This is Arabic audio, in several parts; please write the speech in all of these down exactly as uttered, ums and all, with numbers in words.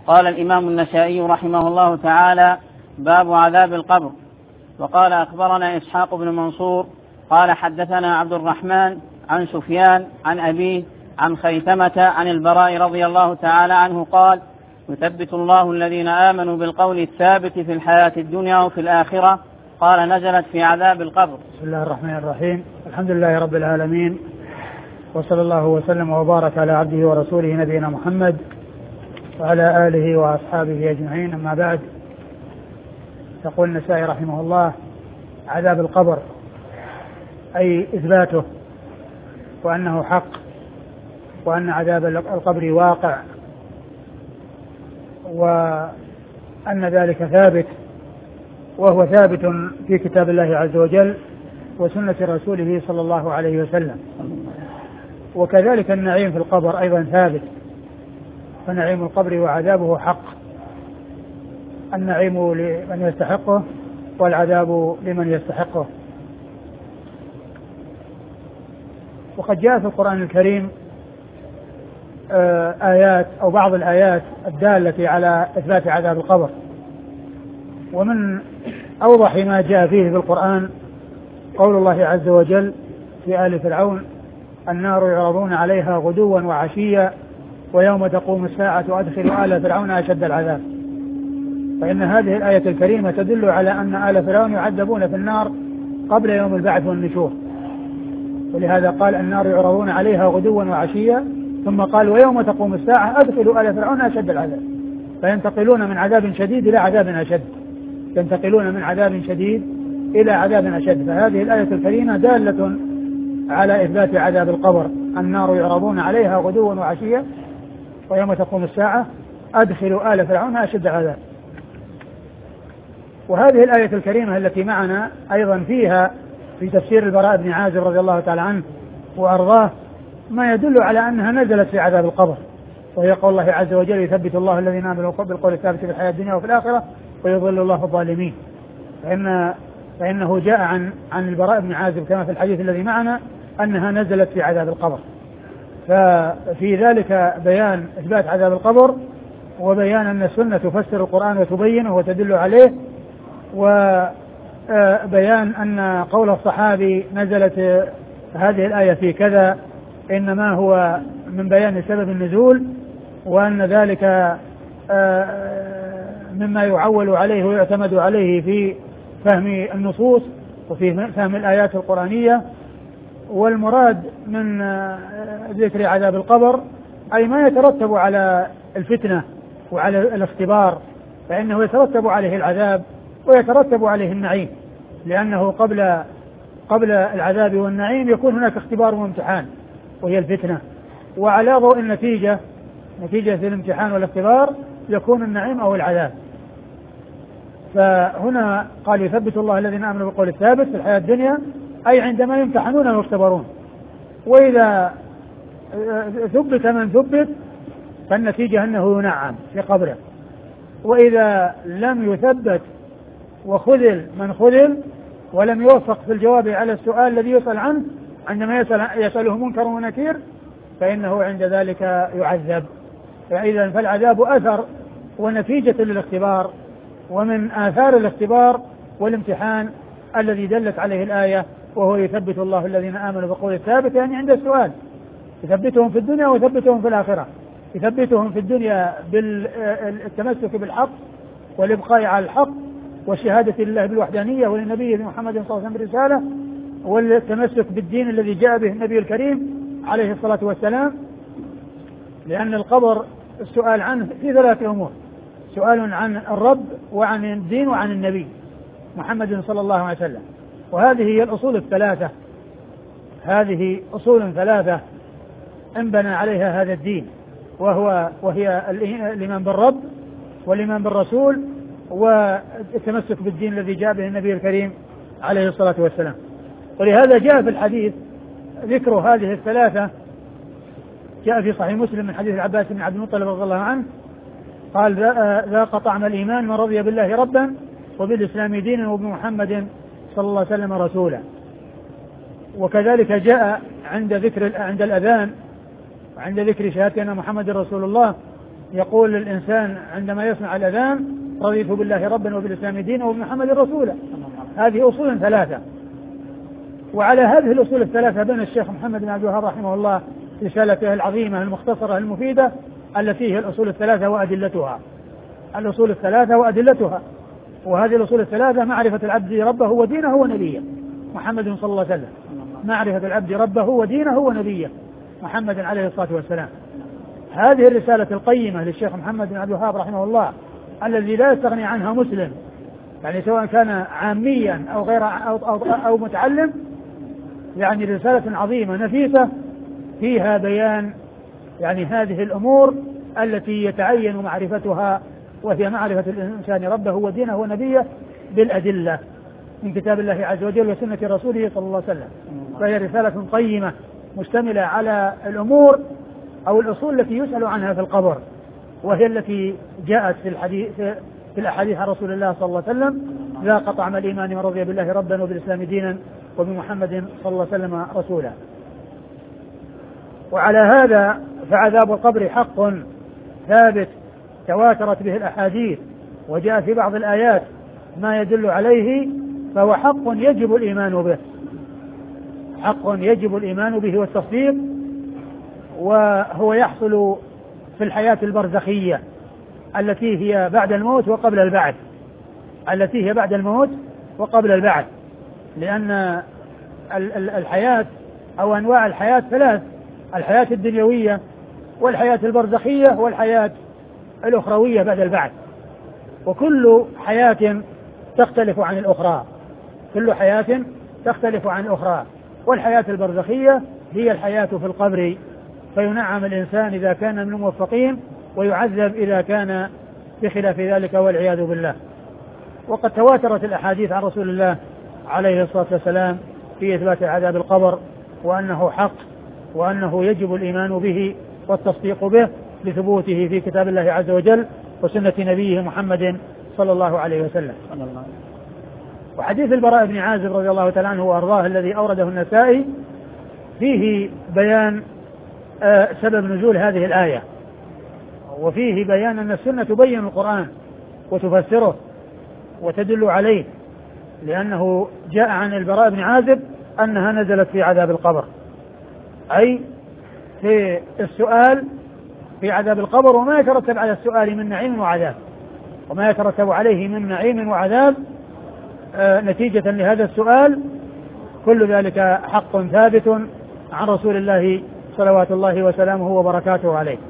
قال الإمام النسائي رحمه الله تعالى: باب عذاب القبر. وقال: أخبرنا إسحاق بن منصور قال: حدثنا عبد الرحمن عن سفيان عن أبيه عن خيثمة عن البراء رضي الله تعالى عنه قال: يثبت الله الذين آمنوا بالقول الثابت في الحياة الدنيا وفي الآخرة. قال: نزلت في عذاب القبر. بسم الله الرحمن الرحيم. الحمد لله رب العالمين، وصلى الله وسلم وبارك على عبده ورسوله نبينا محمد وعلى آله وأصحابه أجمعين. أما بعد، يقول النسائي رحمه الله: عذاب القبر، أي إثباته وأنه حق، وأن عذاب القبر واقع، وأن ذلك ثابت، وهو ثابت في كتاب الله عز وجل وسنة رسوله صلى الله عليه وسلم. وكذلك النعيم في القبر أيضا ثابت، فنعيم القبر وعذابه حق، النعيم لمن يستحقه والعذاب لمن يستحقه. وقد جاء في القرآن الكريم آيات أو بعض الآيات الدالة على إثبات عذاب القبر، ومن أوضح ما جاء فيه في القرآن قول الله عز وجل في آل فرعون: النار يعرضون عليها غدوا وعشيا ويوم تقوم الساعة أدخلوا آل فرعون أشد العذاب. فإن هذه الآية الكريمة تدل على أن آل فرعون يعذبون في النار قبل يوم البعث والنشور، ولهذا قال: النار يعرضون عليها غدوا وعشيا، ثم قال: ويوم تقوم الساعة أدخلوا آل فرعون أشد العذاب. فينتقلون من عذاب شديد إلى عذاب أشد، ينتقلون من عذاب شديد إلى عذاب أشد. فهذه الآية الكريمة دالة على إثبات عذاب القبر: النار يعرضون عليها غدوا وعشيا ويوم تقوم الساعة أدخلوا آل فرعون أشد العذاب. وهذه الآية الكريمة التي معنا أيضا فيها في تفسير البراء بن عازب رضي الله تعالى عنه وأرضاه ما يدل على أنها نزلت في عذاب القبر، وهي قول الله عز وجل: يثبت الله الذين آمنوا بالقول الثابت في الحياة الدنيا وفي الآخرة ويضل الله الظالمين. فإن فإنه جاء عن عن البراء بن عازب كما في الحديث الذي معنا أنها نزلت في عذاب القبر. ففي ذلك بيان إثبات عذاب القبر، وبيان أن السنة تفسر القرآن وتبينه وتدل عليه، وبيان أن قول الصحابي نزلت هذه الآية في كذا إنما هو من بيان سبب النزول، وأن ذلك مما يعول عليه ويعتمد عليه في فهم النصوص وفي فهم الآيات القرآنية. والمراد من ذكر عذاب القبر أي ما يترتب على الفتنة وعلى الاختبار، فإنه يترتب عليه العذاب ويترتب عليه النعيم، لأنه قبل قبل العذاب والنعيم يكون هناك اختبار وامتحان وهي الفتنة، وعلى ضوء النتيجة نتيجة الامتحان والاختبار يكون النعيم أو العذاب. فهنا قال: يثبت الله الذين آمنوا بالقول الثابت في الحياة الدنيا، أي عندما يمتحنون ويختبرون، وإذا ثبت من ثبت فالنتيجة أنه ينعم في قبره، وإذا لم يثبت وخذل من خذل ولم يوفق في الجواب على السؤال الذي يسأل عنه عندما يسأل يسأله منكر ونكير فإنه عند ذلك يعذب. فإذا فالعذاب أثر ونتيجة للاختبار، ومن آثار الاختبار والامتحان الذي دلت عليه الآية، وهو يثبت الله الذين آمنوا بالقول الثابت، يعني عند السؤال يثبتهم في الدنيا ويثبتهم في الآخرة. يثبتهم في الدنيا بالتمسك بالحق والإبقاء على الحق والشهادة لله بالوحدانية وللنبي محمد صلى الله عليه وسلم بالرسالة، والتمسك بالدين الذي جاء به النبي الكريم عليه الصلاة والسلام. لأن القبر السؤال عنه في ثلاثة أمور: سؤال عن الرب وعن الدين وعن النبي محمد صلى الله عليه وسلم. وهذه هي الأصول الثلاثة، هذه أصول ثلاثة انبنى عليها هذا الدين، وهو وهي الإيمان بالرب والإيمان بالرسول والتمسك بالدين الذي جاء به النبي الكريم عليه الصلاة والسلام. ولهذا جاء في الحديث ذكر هذه الثلاثة، جاء في صحيح مسلم من حديث العباس بن عبد المطلب رضي الله عنه قال: ذاق طعم الإيمان من رضي بالله ربا وبالإسلام دينا وبمحمد صلى الله عليه وسلم رسولا. وكذلك جاء عند ذكر عند الأذان وعند ذكر شهادة أن محمد رسول الله يقول الإنسان عندما يسمع الأذان رضيت بالله ربا وبالإسلام دينا وبمحمد رسولا. هذه أصول ثلاثة، وعلى هذه الأصول الثلاثة بنى الشيخ محمد بن عبد الوهاب رحمه الله رسالته العظيمة المختصرة المفيدة التي هي الأصول الثلاثة وأدلتها. الأصول الثلاثة وأدلتها، وهذه الأصول الثلاثة: معرفة العبد ربه ودينه ونبيه محمد صلى الله عليه وسلم، معرفة العبد ربه ودينه ونبيه محمد عليه الصلاة والسلام. هذه الرسالة القيمة للشيخ محمد بن عبد الوهاب رحمه الله الذي لا يستغني عنها مسلم، يعني سواء كان عاميا أو غير أو, أو, أو متعلم، يعني رسالة عظيمة نفيسة فيها بيان يعني هذه الأمور التي يتعين معرفتها، وهي معرفة الإنسان ربه ودينه ونبيه بالأدلة من كتاب الله عز وجل وسنة رسوله صلى الله عليه وسلم. فهي رسالة قيمة مشتملة على الأمور أو الأصول التي يسأل عنها في القبر، وهي التي جاءت في الحديث في الأحاديث عن رسول الله صلى الله عليه وسلم: ذاق طعم الإيمان من رضي بالله ربا وبالإسلام دينا وبمحمد صلى الله عليه وسلم رسولا. وعلى هذا فعذاب القبر حق ثابت تواترت به الأحاديث وجاء في بعض الآيات ما يدل عليه، فهو حق يجب الإيمان به، حق يجب الإيمان به والتصديق. وهو يحصل في الحياة البرزخية التي هي بعد الموت وقبل البعث، التي هي بعد الموت وقبل البعث، لأن الحياة أو أنواع الحياة ثلاث: الحياة الدنيوية والحياة البرزخية والحياة الأخروية بعد البعث. وكل حياة تختلف عن الأخرى، كل حياة تختلف عن الأخرى. والحياة البرزخية هي الحياة في القبر، فينعم الإنسان إذا كان من الموفقين ويعذب إذا كان بخلاف ذلك والعياذ بالله. وقد تواترت الأحاديث عن رسول الله عليه الصلاة والسلام في إثبات عذاب القبر، وأنه حق، وأنه يجب الإيمان به والتصديق به لثبوته في كتاب الله عز وجل وسنة نبيه محمد صلى الله عليه وسلم. وحديث البراء بن عازب رضي الله تعالى عنه وأرضاه الذي أورده النسائي فيه بيان آه سبب نزول هذه الآية، وفيه بيان أن السنة تبين القرآن وتفسره وتدل عليه، لأنه جاء عن البراء بن عازب أنها نزلت في عذاب القبر، أي في السؤال في عذاب القبر وما يترتب على السؤال من نعيم وعذاب، وما يترتب عليه من نعيم وعذاب آه نتيجة لهذا السؤال. كل ذلك حق ثابت عن رسول الله صلوات الله وسلامه وبركاته عليه.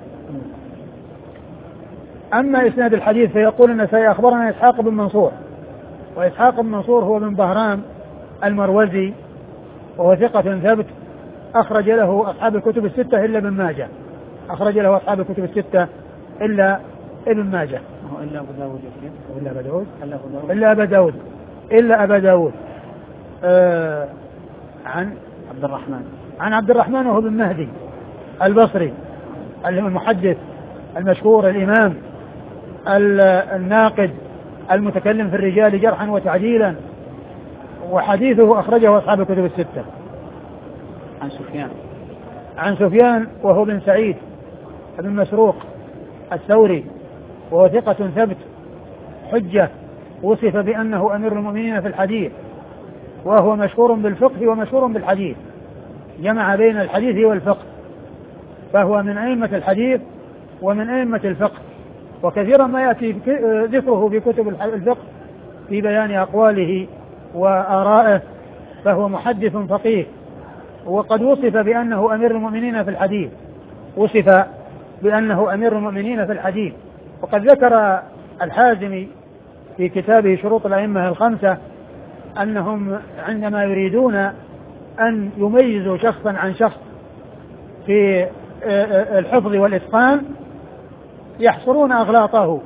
أما إسناد الحديث فيقول النسائي أخبرنا إسحاق بن منصور، وإسحاق بن منصور هو بن بهرام المروزي، وهو ثقة ثابت أخرج له أصحاب الكتب الستة إلا ابن ماجه، أخرج له أصحاب الكتب الستة إلا ابن ماجه، إلا أبو داود إلا أبا داود إلا أبا داود إلا أبا داود آه عن عبد الرحمن عن عبد الرحمن وهو بن مهدي البصري المحدث المشهور الإمام الناقد المتكلم في الرجال جرحا وتعديلا، وحديثه أخرجه أصحاب الكتب الستة. عن سفيان عن سفيان وهو بن سعيد بن مسروق الثوري، وهو ثقة ثبت حجة، وصف بأنه أمير المؤمنين في الحديث، وهو مشهور بالفقه ومشهور بالحديث، جمع بين الحديث والفقه، فهو من أئمة الحديث ومن أئمة الفقه، وكثيرا ما يأتي ذكره في كتب الفقه في بيان أقواله وآرائه، فهو محدث فقيه. وقد وصف بأنه أمير المؤمنين في الحديث، وصف بأنه أمير المؤمنين في الحديث. وقد ذكر الحازمي في كتابه شروط الأئمة الخمسة أنهم عندما يريدون أن يميزوا شخصا عن شخص في الحفظ والإتقان يحصرون أغلاطه،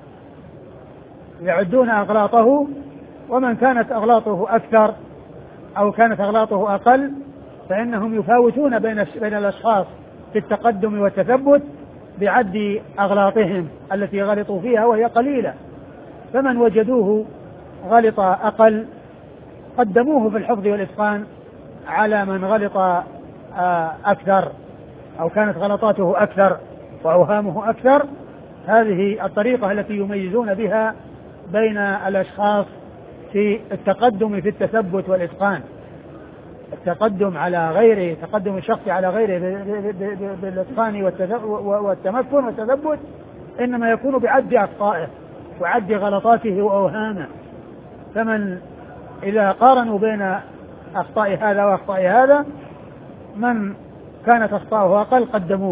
يعدون أغلاطه، ومن كانت أغلاطه أكثر أو كانت أغلاطه أقل فإنهم يفاوتون بين بين الأشخاص في التقدم والتثبت بعد أغلاطهم التي غلطوا فيها وهي قليلة، فمن وجدوه غلط أقل قدموه في الحفظ والإتقان على من غلط أكثر أو كانت غلطاته أكثر وأوهامه أكثر، هذه الطريقة التي يميزون بها بين الأشخاص في التقدم في التثبت والإتقان. التقدم على غيره، تقدم الشخص على غيره بالإتقان والتمكن والتثبت إنما يكون بعد أخطائه وعد غلطاته وأوهامه. فمن إذا قارنوا بين أخطاء هذا وأخطاء هذا من كانت أخطاؤه أقل قدموه.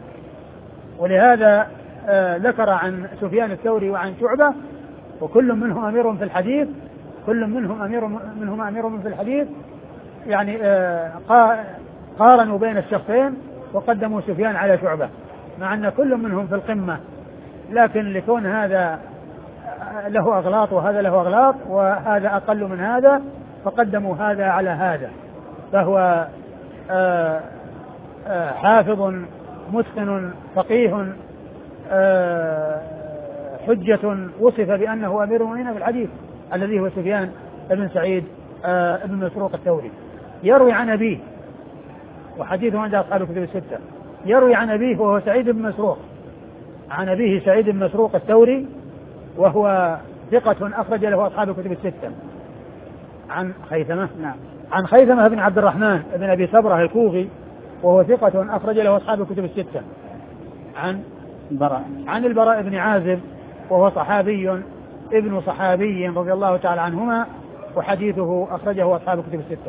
ولهذا آه ذكر عن سفيان الثوري وعن شعبة وكل منهم أمير في الحديث، كل منهم أمير منهم أمير في الحديث، يعني آه قارنوا بين الشخصين وقدموا سفيان على شعبة مع أن كل منهم في القمة، لكن لكون هذا له أغلاط وهذا له أغلاط وهذا أقل من هذا فقدموا هذا على هذا. فهو آه آه حافظ متقن فقيه آه حجة وصف بأنه أمير المؤمنين في الحديث الذي هو سفيان بن سعيد آه بن مسروق الثوري. يروي عن أبيه وحديثه عند أصحاب الكتب الستة. يروي عن أبيه وهو سعيد بن مسروق، عن أبيه سعيد بن مسروق الثوري وهو ثقة أخرج له أصحاب الكتب الستة. عن خيثمة نعم عن خيثمة بن عبد الرحمن بن أبي صبرة الكوفي وهو ثقة أخرج له أصحاب الكتب الستة. عن براء عن البراء بن عازب وهو صحابي ابن صحابي رضي الله تعالى عنهما وحديثه أخرجه أصحاب الكتب الستة.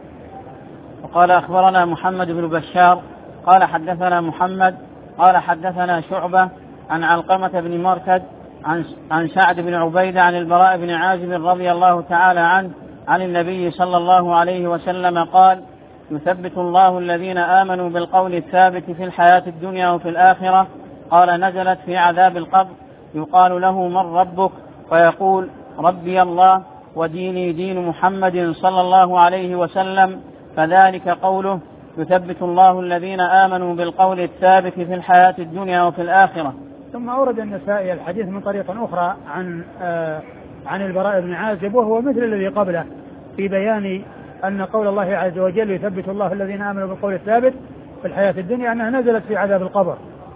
وقال أخبرنا محمد بن بشار قال حدثنا محمد قال حدثنا شعبة عن علقمة بن مركد عن عن سعد بن عبيدة عن البراء بن عازب رضي الله تعالى عنه عن النبي صلى الله عليه وسلم قال: يثبت الله الذين آمنوا بالقول الثابت في الحياة الدنيا وفي الآخرة. قال: نزلت في عذاب القبر يقال له: من ربك؟ ويقول: ربي الله وديني دين محمد صلى الله عليه وسلم. فذلك قوله: يثبت الله الذين آمنوا بالقول الثابت في الحياة الدنيا وفي الآخرة. ثم أورد النسائي الحديث من طريق أخرى عن آه عن البراء بن عازب وهو مثل الذي قبله في بيان أن قول الله عز وجل: يثبت الله الذين آمنوا بالقول الثابت في الحياة الدنيا أنها نزلت في عذاب القبر،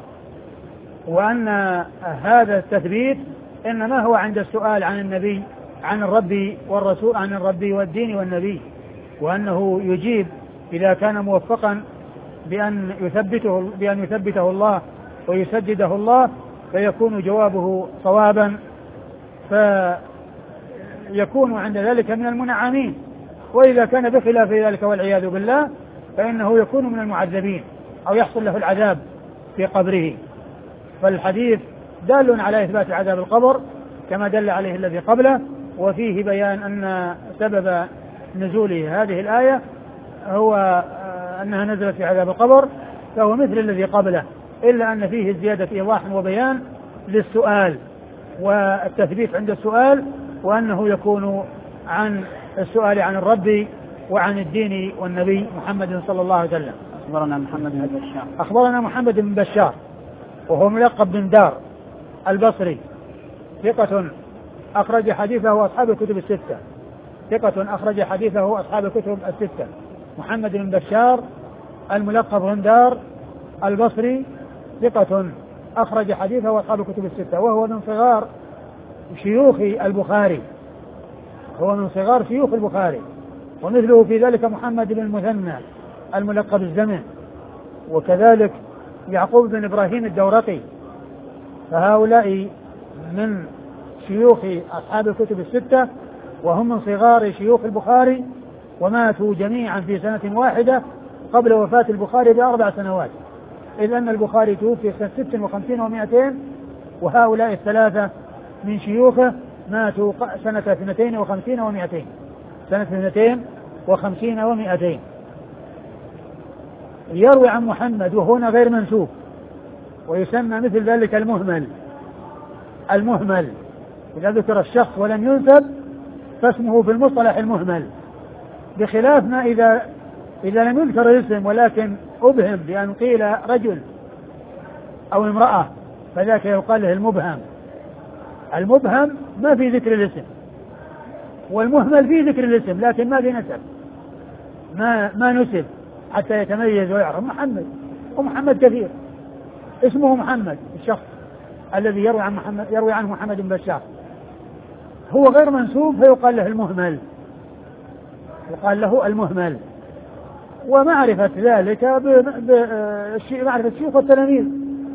وأن هذا التثبيت إنما هو عند السؤال عن النبي عن الرب والرسول عن الرب والدين والنبي، وأنه يجيب إذا كان موفقا بأن يثبته بأن يثبته الله ويسدده الله فيكون جوابه صوابا فيكون عند ذلك من المنعمين، وإذا كان بخلاف ذلك والعياذ بالله فإنه يكون من المعذبين أو يحصل له العذاب في قبره. فالحديث دال على إثبات عذاب القبر كما دل عليه الذي قبله، وفيه بيان أن سبب نزول هذه الآية هو أنها نزلت في عذاب القبر، فهو مثل الذي قبله إلا أن فيه زيادة إيضاح وبيان للسؤال والتثبيت عند السؤال، وأنه يكون عن السؤال عن الرب وعن الدين والنبي محمد صلى الله عليه وسلم. أخبرنا محمد بن بشار أخبرنا محمد بن بشار وهو ملقب بن دار البصري ثقة أخرج حديثه أصحاب الكتب الستة ثقة أخرج حديثه أصحاب الكتب الستة محمد بن بشار الملقب بن دار البصري ثقة أخرج حديثه أصحاب الكتب الستة، وهو من صغار شيوخ البخاري هو من صغار شيوخ البخاري ومثله في ذلك محمد بن المثنى الملقب الزمن، وكذلك يعقوب بن إبراهيم الدورقي، فهؤلاء من شيوخ أصحاب الكتب الستة وهم من صغار شيوخ البخاري، وماتوا جميعا في سنة واحدة قبل وفاة البخاري بأربع سنوات، إذ أن البخاري توفي سنة ست وخمسين ومائتين، وهؤلاء الثلاثة من شيوخه ماتوا سنة اثنتين وخمسين ومائتين سنة اثنتين وخمسين ومائتين. يروي عن محمد وهنا غير منسوب، ويسمى مثل ذلك المهمل المهمل إذا ذكر الشخص ولم ينسب فاسمه في المصطلح المهمل، بخلاف ما إذا إذا لم يذكر الاسم ولكن أبهم بأن قيل رجل أو امرأة فذاك يقال له المبهم. المبهم ما في ذكر الاسم، والمهمل في ذكر الاسم لكن ما في نسب، ما ما نسب حتى يتميز ويعرف. محمد ومحمد كثير، اسمه محمد الشخص، الذي يروي عن محمد يروي عنه محمد بن بشار هو غير منسوب فيقال له المهمل، يقال له المهمل. ومعرفة ذلك بمعرفة الشيوخ والتلاميذ.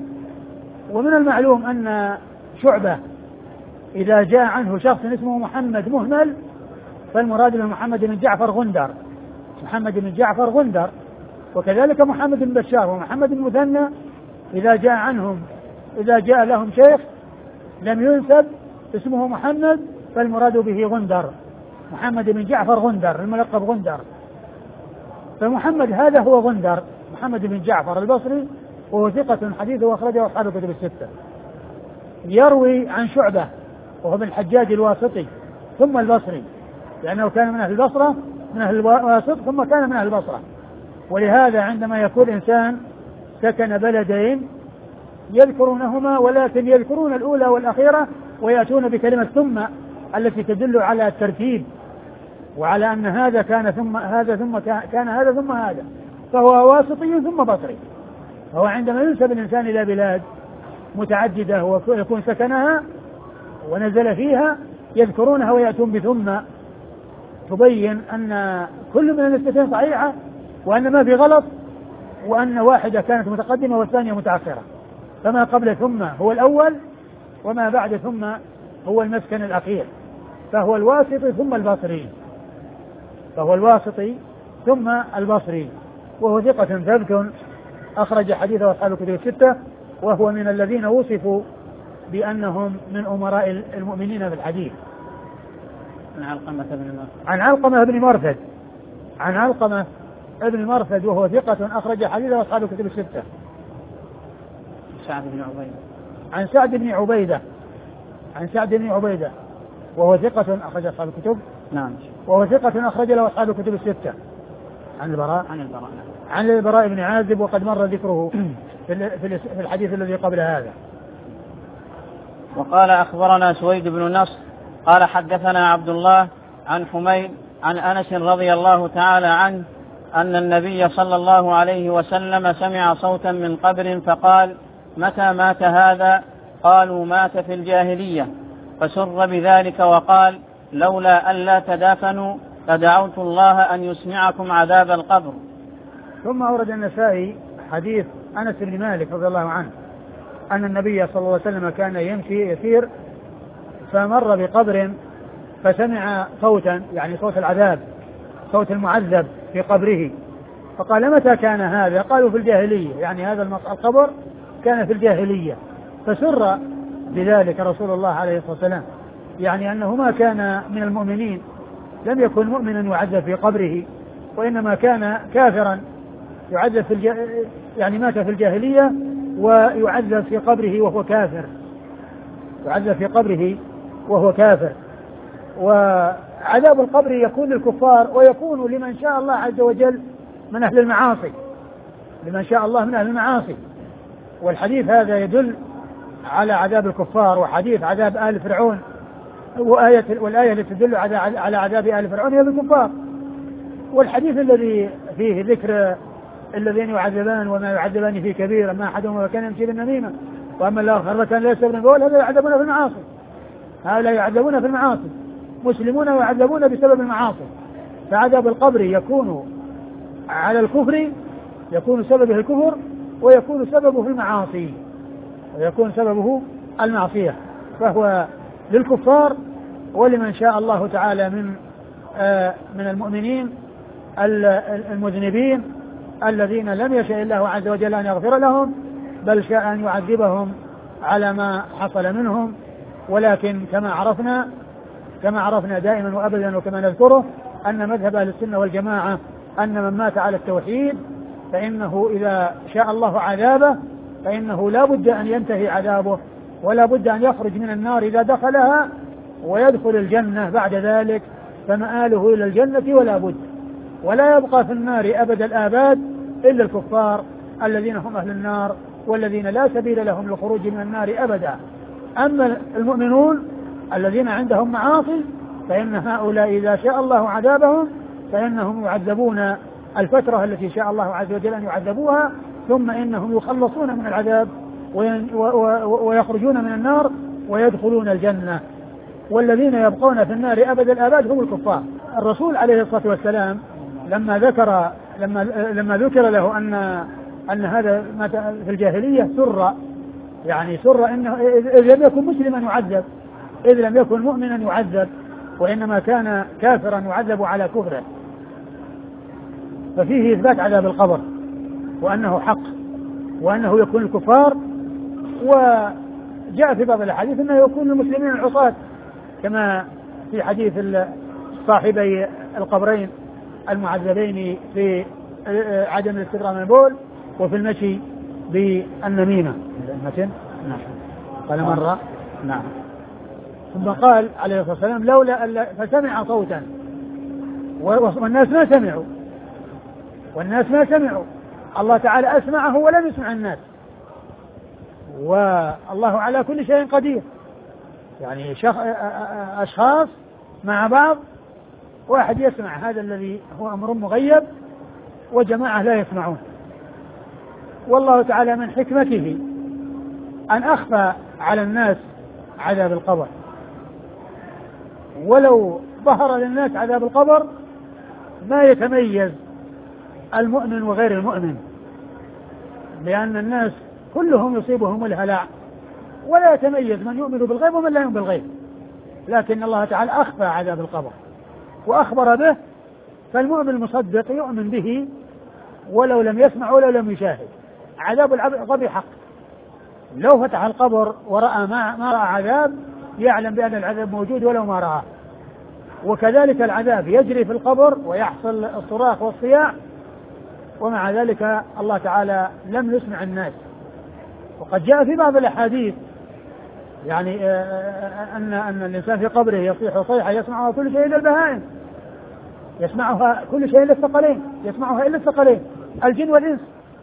ومن المعلوم أن شعبة إذا جاء عنه شخص اسمه محمد مهمل فالمراد به محمد بن جعفر غندر، محمد بن جعفر غندر. وكذلك محمد بن بشار ومحمد بن مثنى إذا جاء عنهم إذا جاء لهم شيخ لم ينسب اسمه محمد فالمراد به غندر، محمد بن جعفر غندر الملقب غندر. فمحمد هذا هو غندر محمد بن جعفر البصري، وهو ثقة حديثه أخرجه أصحاب الكتب الستة. يروي عن شعبة وهو ابن الحجاج الواسطي ثم البصري، لأنه كان من أهل البصرة من أهل الواسط ثم كان من أهل البصرة. ولهذا عندما يكون إنسان سكن بلدين يذكرونهما ولكن يذكرون الأولى والأخيرة ويأتون بكلمة ثم التي تدل على الترتيب وعلى أن هذا كان ثم هذا ثم كان هذا ثم هذا، فهو واسطي ثم بصري. فهو عندما ينسب الإنسان إلى بلاد متعددة ويكون سكنها ونزل فيها يذكرونها ويأتون بثم تبين أن كل من الاثنتين صحيحة وأن ما في غلط وأن واحدة كانت متقدمة والثانية متأخرة. فما قبل ثم هو الأول وما بعد ثم هو المسكن الأخير. فهو الواسطي ثم البصري فهو الواسطي ثم البصري وهو ثقة ثبت أخرج حديثه أصحاب الكتب الستة، وهو من الذين وصفوا بأنهم من أمراء المؤمنين في الحديث. عن علقمة بن مرثد عن علقمة بن مرثد عن علقمة بن مرثد وهو ثقة أخرج حديثه أصحاب الكتب الستة. سعد بن عبيدة عن سعد بن عبيدة عن سعد بن عبيدة وهو ثقة أخرج أصحاب الكتب نعم وهو ثقة أخرج له أصحاب الكتب الستة. عن البراء عن البراء عن البراء بن عازب وقد مر ذكره في الحديث الذي قبل هذا. وقال أخبرنا سويد بن نصر قال حدثنا عبد الله عن حميد عن أنس رضي الله تعالى عنه أن النبي صلى الله عليه وسلم سمع صوتا من قبر فقال: متى مات هذا؟ قالوا: مات في الجاهلية. فسر بذلك وقال: لولا ألا تدافنوا لدعوت الله أن يسمعكم عذاب القبر. ثم أورد النسائي حديث أنس بن مالك رضي الله عنه أن النبي صلى الله عليه وسلم كان يمشي يسير فمر بقبر فسمع صوتا يعني صوت العذاب صوت المعذب في قبره، فقال: متى كان هذا؟ قالوا: في الجاهلية، يعني هذا القبر كان في الجاهلية. فسر بذلك رسول الله عليه الصلاة والسلام، يعني أنه ما كان من المؤمنين، لم يكن مؤمنا يعذب في قبره، وإنما كان كافرا يعذب في الج... يعني مات في الجاهلية ويعذب في قبره وهو كافر يعذب في قبره وهو كافر. وعذاب القبر يكون للكفار ويكون لمن شاء الله عز وجل من أهل المعاصي لمن شاء الله من أهل المعاصي. والحديث هذا يدل على عذاب الكفار، وحديث عذاب آل فرعون وآية والآية التي تدل على عذاب آل فرعون هي بالكفار. والحديث الذي فيه ذكر الذين يعذبان وما يعذبان في كبير ما أحدهما كان يمشي بالنميمة وأما الآخر فكان لا يستبرن بقول هذا يعذبون في المعاصي هؤلاء يعذبون في المعاصي مسلمون يعذبون بسبب المعاصي. فعذاب القبر يكون على الكفر يكون سببه الكفر ويكون سببه في المعاصي ويكون سببه المعصية، فهو للكفار ولمن شاء الله تعالى من آه من المؤمنين المذنبين الذين لم يشاء الله عز وجل أن يغفر لهم بل شاء أن يعذبهم على ما حصل منهم. ولكن كما عرفنا كما عرفنا دائما وأبدا وكما نذكره أن مذهب أهل السنة والجماعة أن من مات على التوحيد فإنه إذا شاء الله عذابه فإنه لا بد أن ينتهي عذابه ولا بد أن يخرج من النار إذا دخلها ويدخل الجنة بعد ذلك، فمآله إلى الجنة ولا بد، ولا يبقى في النار أبد الآباد إلا الكفار الذين هم أهل النار والذين لا سبيل لهم للخروج من النار أبدا. أما المؤمنون الذين عندهم معاصي فإن هؤلاء إذا شاء الله عذابهم فإنهم يعذبون الفترة التي شاء الله عز وجل أن يعذبوها ثم إنهم يخلصون من العذاب ويخرجون من النار ويدخلون الجنة، والذين يبقون في النار أبد الآباد هم الكفار. الرسول عليه الصلاة والسلام لما ذكر لما لما ذكر له أن أن هذا في الجاهلية سر، يعني سر إنه إذ لم يكن مسلما يعذب، إذ لم يكن مؤمنا يعذب، وإنما كان كافرا يعذب على كفره، ففيه إثبات عذاب القبر وأنه حق وأنه يكون الكفار. وجاء في بعض الأحاديث أنه يكون المسلمين العصاة كما في حديث صاحبي القبرين المعذبين في عدم الاستبراء من البول وفي المشي بالنميمة. نعم. قال مرة نعم. ثم قال عليه الصلاة والسلام لولا ألا فسمع صوتا والناس ما سمعوا والناس ما سمعوا الله تعالى أسمعه ولم يسمع الناس، والله على كل شيء قدير. يعني أشخاص مع بعض، واحد يسمع هذا الذي هو أمر مغيب وجماعة لا يسمعون. والله تعالى من حكمته أن أخفى على الناس عذاب القبر، ولو ظهر للناس عذاب القبر ما يتميز المؤمن وغير المؤمن، لأن الناس كلهم يصيبهم الهلع ولا يتميز من يؤمن بالغيب ومن لا يؤمن بالغيب، لكن الله تعالى أخفى عذاب القبر وأخبر به، فالمؤمن المصدق يؤمن به ولو لم يسمع ولو لم يشاهد. عذاب القبر حق، لو فتح القبر ورأى ما, ما رأى عذاب يعلم بأن العذاب موجود ولو ما رأى. وكذلك العذاب يجري في القبر ويحصل الصراخ والصياح، ومع ذلك الله تعالى لم يسمع الناس. وقد جاء في بعض الأحاديث يعني أن أن الإنسان في قبره يصيح صيحة يسمعها كل شيء إلا البهائم، يسمعها كل شيء إلا الثقلين، يسمعها إلا الثقلين الجن والإنس،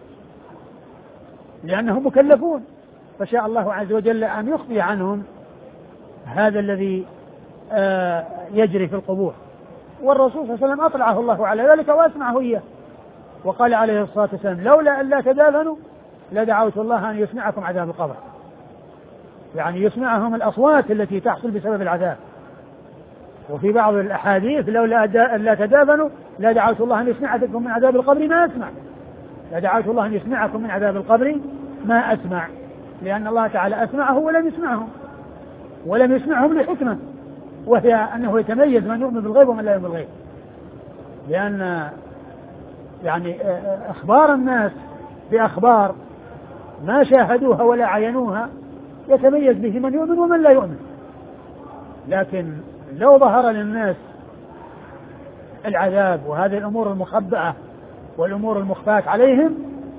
لأنهم مكلفون، فشاء الله عز وجل أن يخفي عنهم هذا الذي يجري في القبور. والرسول صلى الله عليه وسلم أطلعه الله على ذلك وأسمعه إياه، وقال عليه الصلاة والسلام لولا أن لا تدافنوا لدعوت الله أن يسمعكم عذاب القبر، يعني يسمعهم الأصوات التي تحصل بسبب العذاب. وفي بعض الأحاديث لولا أن لا تدافنوا لدعوت الله أن يسمعكم من عذاب القبر ما أسمع، لدعوت الله أن يسمعكم من عذاب القبر ما أسمع، لأن الله تعالى أسمعه ولم يسمعهم، ولم يسمعهم لحكمة، وهي أنه يتميز من يؤمن بالغيب ومن لا يؤمن بالغيب، لأن يعني أخبار الناس بأخبار ما شاهدوها ولا عينوها يتميز به من يؤمن ومن لا يؤمن. لكن لو ظهر للناس العذاب وهذه الأمور المخبأة والأمور المخفاة عليهم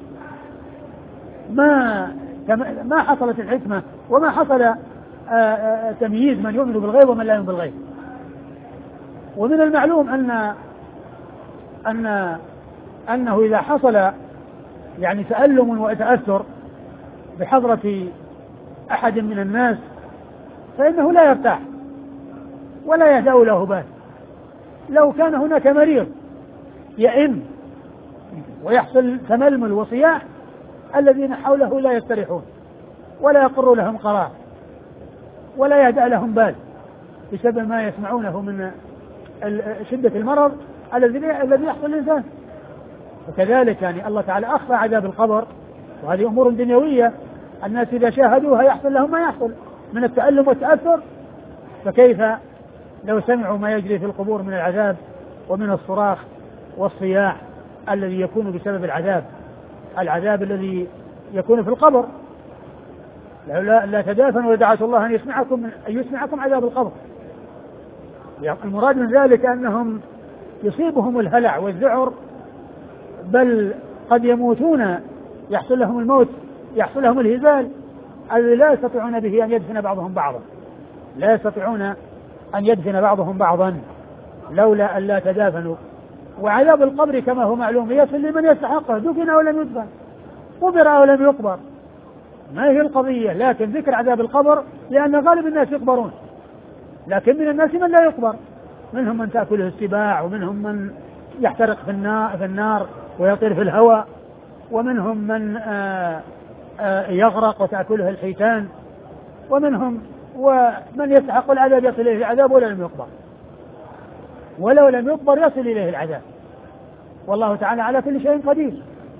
ما ما حصلت الحكمة وما حصل تمييز من يؤمن بالغيب ومن لا يؤمن بالغيب. ومن المعلوم أن أن أنه إذا حصل يعني تألم وتأثر بحضرة أحد من الناس فإنه لا يرتاح ولا يهدأ له بال. لو كان هناك مريض يئن ويحصل تململ وصياح الذين حوله لا يستريحون ولا يقر لهم قرار ولا يهدأ لهم بال بسبب ما يسمعونه من شدة المرض الذي الذي يحصل للإنسان. وكذلك يعني الله تعالى أخفى عذاب القبر، وهذه أمور دنيوية الناس إذا شاهدوها يحصل لهم ما يحصل من التألم والتأثر، فكيف لو سمعوا ما يجري في القبور من العذاب ومن الصراخ والصياح الذي يكون بسبب العذاب العذاب الذي يكون في القبر. لا, لا تدافنوا ودعت الله أن يسمعكم أن يسمعكم عذاب القبر. يعني المراد من ذلك أنهم يصيبهم الهلع والذعر، بل قد يموتون يحصل لهم الموت، يحصل لهم الهزال الذي لا يستطيعون به أن يدفن بعضهم بعضا، لا يستطيعون أن يدفن بعضهم بعضا لولا أن لا تدافنوا. وعذاب القبر كما هو معلوم يصل لمن يستحقه، دفن أو لم يدفن، قبر أو لم يقبر، ما هي القضية. لكن ذكر عذاب القبر لأن غالب الناس يقبرون، لكن من الناس من لا يقبر، منهم من تأكله السباع، ومنهم من يحترق في النار, في النار ويطير في الهواء، ومنهم من آآ يغرق وتأكله الحيتان، ومنهم ومن يستحق العذاب يصل إليه العذاب ولو لم يقبر، ولو لم يقبر يصل إليه العذاب، والله تعالى على كل شيء قدير.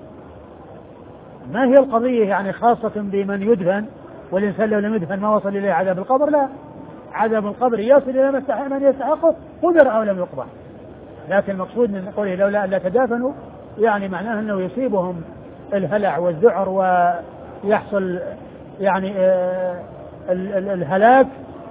ما هي القضية يعني خاصة بمن يدفن، والإنسان لو لم يدفن ما وصل إليه عذاب القبر؟ لا، عذاب القبر يصل إلى من يستحقه قدر أو لم يقبر. لكن المقصود من قوله لولا أن لا تدافنوا يعني معناه أنه يصيبهم الهلع والذعر ويحصل يعني الهلاك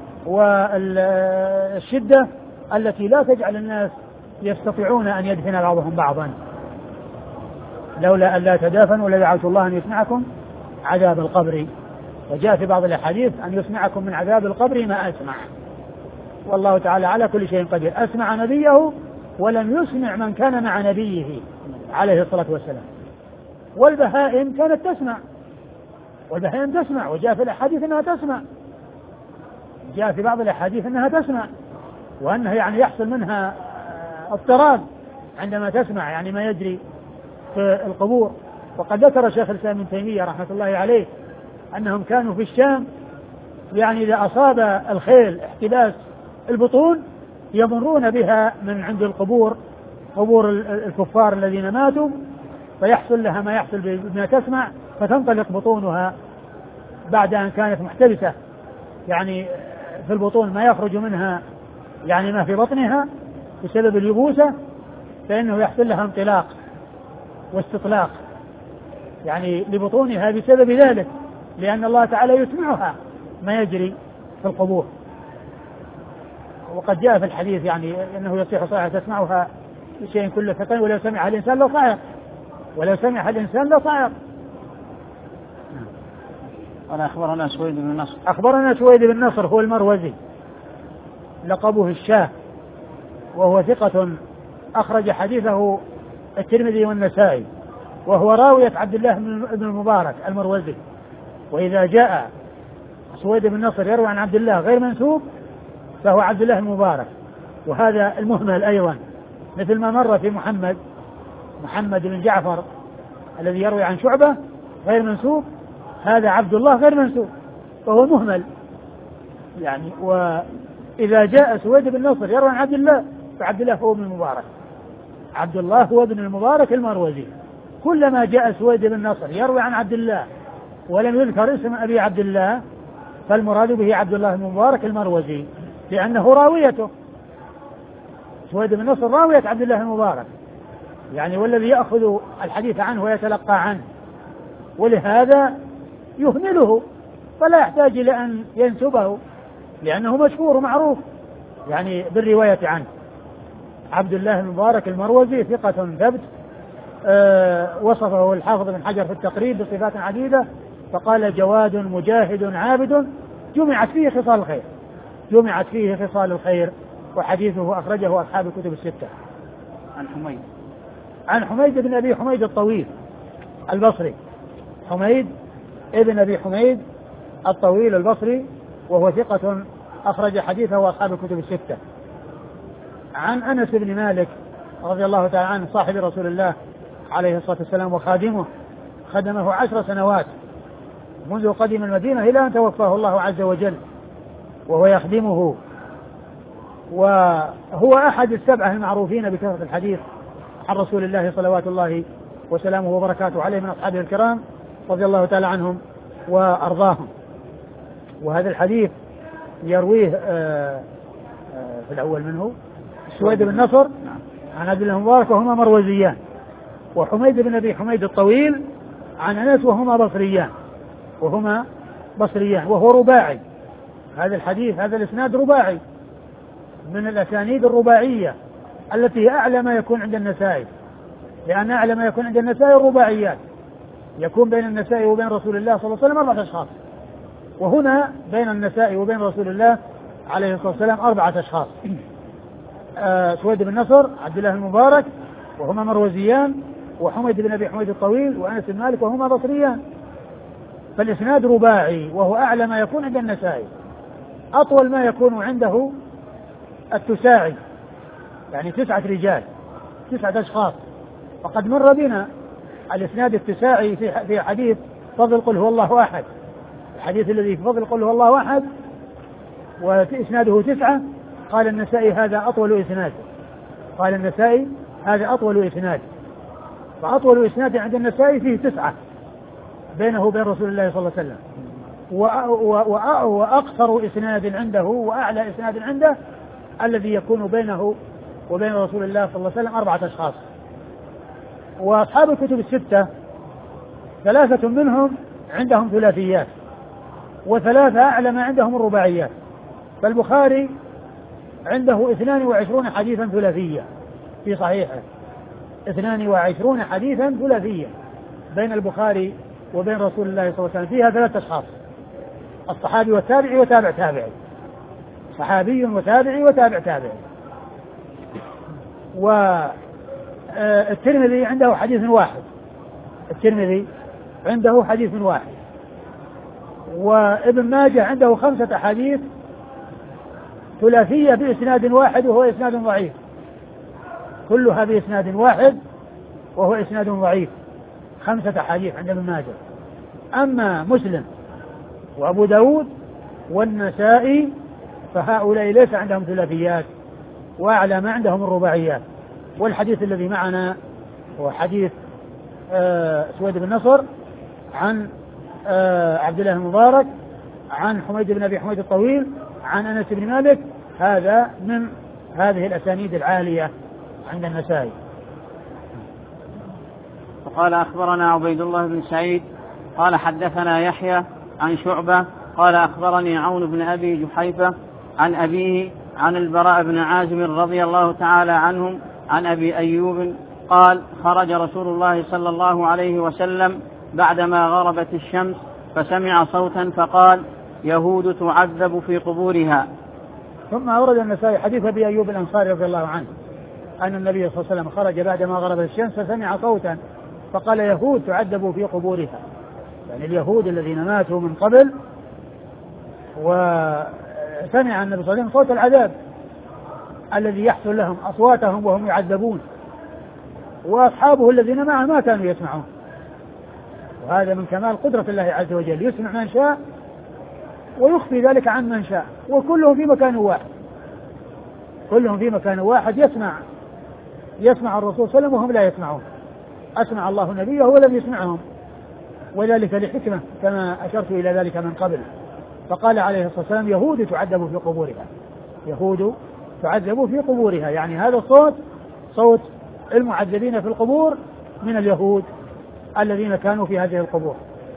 والشدة التي لا تجعل الناس يستطيعون أن يدفن بعضهم بعضا. لولا أن لا تدافنوا لدعوت الله أن يسمعكم عذاب القبر، وجاء في بعض الأحاديث أن يسمعكم من عذاب القبر ما أسمع، والله تعالى على كل شيء قدير. أسمع نبيه ولم يسمع من كان مع نبيه عليه الصلاة والسلام. والبهائم كانت تسمع، والبهائم تسمع، وجاء في الأحاديث أنها تسمع، جاء في بعض الأحاديث أنها تسمع، وأنها يعني يحصل منها اضطراب عندما تسمع يعني ما يجري في القبور. وقد ذكر شيخ الإسلام ابن تيمية رحمة الله عليه أنهم كانوا في الشام يعني إذا أصاب الخيل احتباس البطون يمرون بها من عند القبور، قبور الكفار الذين ماتوا، فيحصل لها ما يحصل بما تسمع، فتنطلق بطونها بعد أن كانت محتبسة يعني في البطون ما يخرج منها يعني ما في بطنها بسبب اليبوسة، فإنه يحصل لها انطلاق واستطلاق يعني لبطونها بسبب ذلك، لأن الله تعالى يسمعها ما يجري في القبور. وقد جاء في الحديث يعني أنه يصيح صيحة تسمعها شيء كله ثقيل، ولو سمع الإنسان لصعق، ولو سمع الإنسان لصعق. قال أخبرنا سويد بن نصر. أخبرنا سويد بن نصر هو المروزي لقبه الشاه، وهو ثقة أخرج حديثه الترمذي والنسائي، وهو راوية عبد الله بن المبارك المروزي. وإذا جاء سويد بن نصر يروي عن عبد الله غير منسوب فهو عبد الله المبارك، وهذا المهمل أيضا، مثل ما مر في محمد محمد بن جعفر الذي يروي عن شعبة غير منسوب، هذا عبد الله غير منسوب فهو مهمل يعني. وإذا جاء سويد بن نصر يروي عن عبد الله فعبد الله هو ابن المبارك، عبد الله هو ابن المبارك المروزي. كلما جاء سويد بن نصر يروي عن عبد الله ولم يذكر اسم أبي عبد الله فالمراد به عبد الله المبارك المروزي، لأنه راويته. سويد بن نصر راوية عبد الله المبارك يعني، والذي يأخذ الحديث عنه ويتلقى عنه، ولهذا يهمله فلا يحتاج إلى أن ينسبه لأنه مشهور ومعروف يعني بالرواية عنه. عبد الله المبارك المروزي ثقة ثبت، أه وصفه الحافظ بن حجر في التقريب بصفات عديدة، فقال جواد مجاهد عابد جمعت فيه خصال الخير، جمعت فيه خصال الخير. وحديثه أخرجه أصحاب الكتب الستة. عن حميد عن حميد بن أبي حميد الطويل البصري، حميد ابن أبي حميد الطويل البصري، وهو ثقة أخرج حديثه أصحاب الكتب الستة. عن أنس بن مالك رضي الله تعالى عنه صاحب رسول الله عليه الصلاة والسلام وخادمه، خدمه عشر سنوات منذ قدم المدينة إلى أن توفاه الله عز وجل وهو يخدمه، وهو أحد السبعة المعروفين بكثرة الحديث عن رسول الله صلوات الله وسلامه وبركاته عليه من أصحابه الكرام رضي الله تعالى عنهم وأرضاهم. وهذا الحديث يرويه آآ آآ في الأول منه سويد بن نصر عن عبد الله المبارك وهما مروزيان، وحميد بن أبي حميد الطويل عن أنس وهما بصريان وهما بصريان وهو رباعي. هذا الحديث هذا الإسناد رباعي من الأسانيد الرباعية التي هي أعلى ما يكون عند النسائي، لأن أعلى ما يكون عند النسائي الرباعيات، يكون بين النسائي وبين رسول الله صلى الله عليه وسلم أربعة أشخاص، وهنا بين النسائي وبين رسول الله عليه الصلاة والسلام أربعة أشخاص. آه سويد بن نصر، عبد الله المبارك وهما مروزيان، وحميد بن أبي حميد الطويل، وأنس بن مالك وهما بصريان. فالإسناد رباعي وهو أعلى ما يكون عند النسائي. أطول ما يكون عنده التساعي، يعني تسعة رجال، تسعة أشخاص. وقد مر بنا الإسناد التساعي في حديث فضل قل هو الله أحد، الحديث الذي في فضل قل هو الله أحد وإسناده تسعة، قال النسائي هذا أطول إسناد، قال النسائي هذا أطول إسناد، فأطول إسناد عند النسائي فيه تسعة بينه وبين رسول الله صلى الله عليه وسلم، وأقصر إسناد عنده وأعلى إسناد عنده الذي يكون بينه وبين رسول الله صلى الله عليه وسلم أربعة أشخاص. وأصحاب الكتب الستة ثلاثة منهم عندهم ثلاثيات، وثلاثة أعلى ما عندهم الرباعيات. فالبخاري عنده اثنان وعشرون حديثا ثلاثية في صحيحه، اثنان وعشرون حديثا ثلاثية بين البخاري وبين رسول الله صلى الله عليه وسلم، فيها ثلاثة أشخاص: الصحابي والتابعي وتابع تابعي، صحابي وتابعي وتابع تابعي. والترمذي عنده حديث واحد، الترمذي عنده حديث واحد. وابن ماجه عنده خمسة حديث ثلاثية بإسناد واحد وهو إسناد ضعيف، كلها بإسناد واحد وهو إسناد ضعيف، خمسة حديث عند ابن ماجه. أما مسلم وأبو داود والنسائي فهؤلاء ليس عندهم ثلاثيات، وأعلى ما عندهم الرباعيات. والحديث الذي معنا هو حديث آه سويد بن نصر عن آه عبد الله المبارك عن حميد بن أبي حميد الطويل عن أنس بن مالك، هذا من هذه الأسانيد العالية عند النسائي. وقال أخبرنا عبيد الله بن سعيد قال حدثنا يحيى عن شعبة قال أخبرني عون بن أبي جحيفة عن أبيه عن البراء بن عازب رضي الله تعالى عنهم عن أبي أيوب قال خرج رسول الله صلى الله عليه وسلم بعدما غربت الشمس فسمع صوتا فقال يهود تعذب في قبورها. ثم أورد النسائي حديث أبي أيوب الأنصاري رضي الله عنه أن النبي صلى الله عليه وسلم خرج بعدما غربت الشمس فسمع صوتا فقال يهود تعذب في قبورها، يعني اليهود الذين ماتوا من قبل وسمع النبي صلى الله عليه وسلم صوت العذاب الذي يحصل لهم، أصواتهم وهم يعذبون، وأصحابه الذين معه ما كانوا يسمعون. وهذا من كمال قدرة الله عز وجل، يسمع من شاء ويخفي ذلك عن من شاء، وكلهم في مكان واحد، كلهم في مكان واحد يسمع يسمع الرسول صلى الله عليه وسلم وهم لا يسمعون. أسمع الله نبيه ولم يسمعهم، وذلك لحكمة كما أشرت إلى ذلك من قبل. فقال عليه الصلاة والسلام يهود تعذب في قبورها، يهود تعذب في قبورها، يعني هذا الصوت صوت المعذبين في القبور من اليهود الذين كانوا في هذه القبور.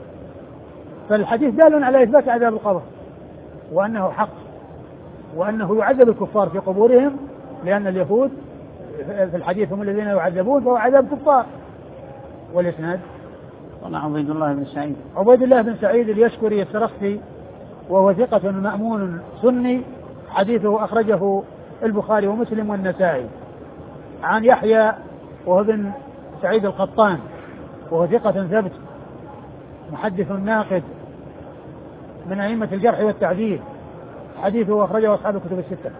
فالحديث دال على إثبات عذاب القبر وأنه حق، وأنه يعذب الكفار في قبورهم، لأن اليهود في الحديث هم الذين يعذبون، فهو عذاب كفار. والإسناد قال عبيد الله بن سعيد عبيد الله بن سعيد اليشكري السرخسي وهو ثقة مأمون سني، حديثه أخرجه البخاري ومسلم والنسائي. عن يحيى وهو بن سعيد القطان وهو ثقة ثبت محدث ناقد من أئمة الجرح والتعديل، حديثه أخرجه أصحاب الكتب الستة.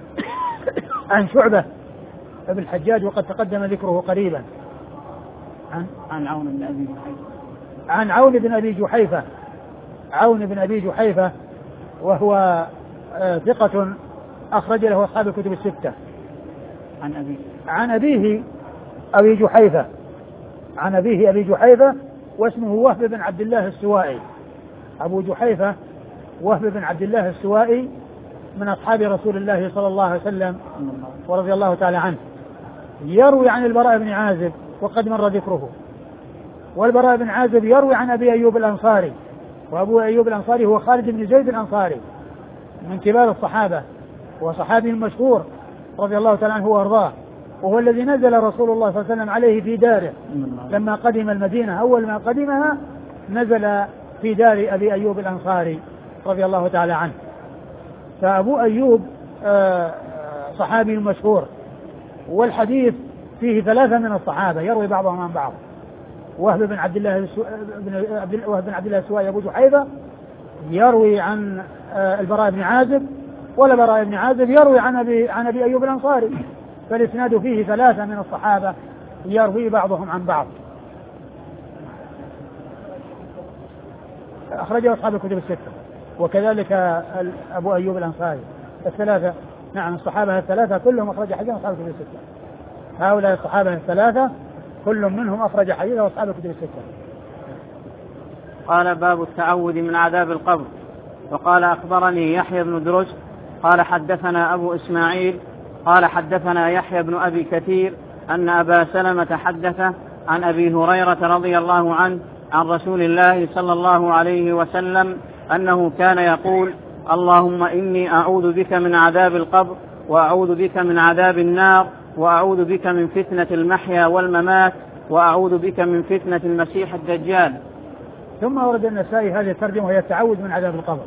عن شعبة ابن الحجاج وقد تقدم ذكره قريبا. عن عن عون بن أبي جحيفة عن عون بن أبي جحيفة عون بن أبي جحيفة وهو آه ثقة أخرج له أصحاب الكتب الستة. عن أبيه عن أبيه أبي جحيفة عن أبيه أبي جحيفة واسمه وهب بن عبد الله السوائي. أبو جحيفة وهب بن عبد الله السوائي من أصحاب رسول الله صلى الله عليه وسلم ورضي الله تعالى عنه، يروي عن البراء بن عازب وقد مر ذكره. والبراء بن عازب يروي عن أبي أيوب الأنصاري، وأبو أيوب الأنصاري هو خالد بن زيد الأنصاري من كبار الصحابة وصحابي مشهور رضي الله تعالى عنه وأرضاه، وهو الذي نزل رسول الله صلى الله عليه وسلم عليه في داره لما قدم المدينة. أول ما قدمها نزل في دار أبي أيوب الأنصاري رضي الله تعالى عنه. فأبو أيوب صحابي مشهور، والحديث فيه ثلاثة من الصحابة يروي بعضهم عن بعض. وهب بن عبد الله بن وهب بن عبد الله السوائي أبو جحيفة يروي عن البراء بن عازب، والبراء بن عازب يروي عن أبي عن أبي أيوب الأنصاري، فالإسناد فيه ثلاثة من الصحابة يروي بعضهم عن بعض. أخرجه أصحاب الكتب الستة، وكذلك أبو أيوب الأنصاري. الثلاثة نعم الصحابة الثلاثة كلهم أخرج حديث أصحاب الكتب الستة. هؤلاء الصحابة الثلاثة كل منهم أخرج حديث أصحاب الكتب الستة. قال باب التعوذ من عذاب القبر. وقال أخبرني يحيى بن درج قال حدثنا أبو إسماعيل قال حدثنا يحيى بن أبي كثير أن أبا سلمة حدثه عن أبي هريرة رضي الله عنه عن رسول الله صلى الله عليه وسلم أنه كان يقول: اللهم إني أعوذ بك من عذاب القبر، وأعوذ بك من عذاب النار، وأعوذ بك من فتنة المحيا والممات، وأعوذ بك من فتنة المسيح الدجال. ثم ورد النسائي هذه الترجمة وهي التعوذ من عذاب القبر،